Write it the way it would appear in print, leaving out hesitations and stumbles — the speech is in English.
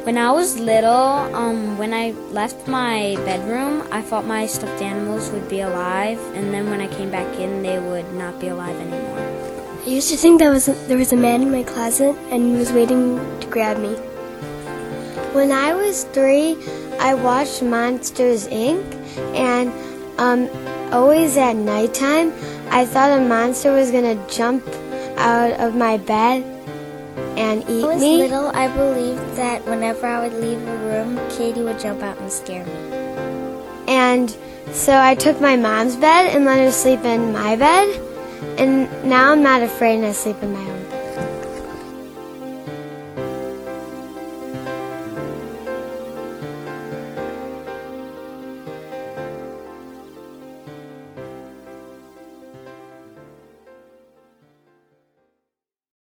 When I was little, when I left my bedroom, I thought my stuffed animals would be alive, and then when I came back in, they would not be alive anymore. I used to think there was a man in my closet, and he was waiting to grab me. When I was 3, I watched Monsters, Inc., and always at nighttime, I thought a monster was going to jump out of my bed and eat me. When I was little, I believed that whenever I would leave a room, Katie would jump out and scare me. And so I took my mom's bed and let her sleep in my bed, and now I'm not afraid and I sleep in my own bed.